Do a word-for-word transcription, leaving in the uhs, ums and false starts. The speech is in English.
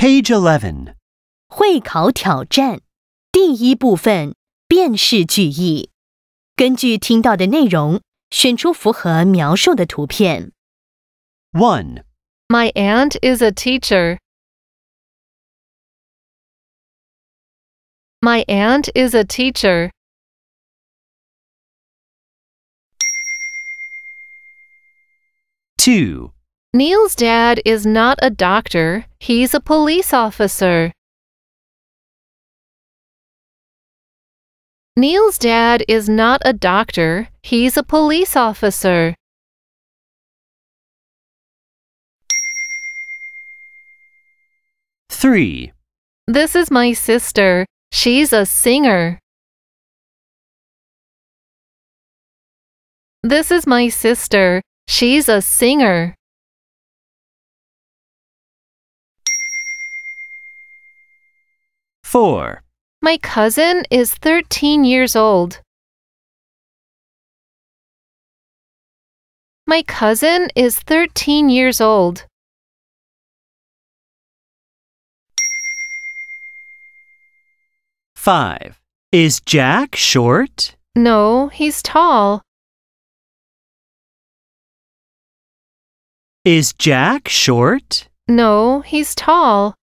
Page eleven. 会考挑战第一部分辨识句意。根据听到的内容，选出符合描述的图片。 one. My aunt is a teacher. My aunt is a teacher. two. Neil's dad is not a doctor, he's a police officer. Neil's dad is not a doctor, he's a police officer. three. This is my sister, she's a singer. This is my sister, she's a singer. four. My cousin is thirteen years old. My cousin is thirteen years old. five. Is Jack short? No, he's tall. Is Jack short? No, he's tall.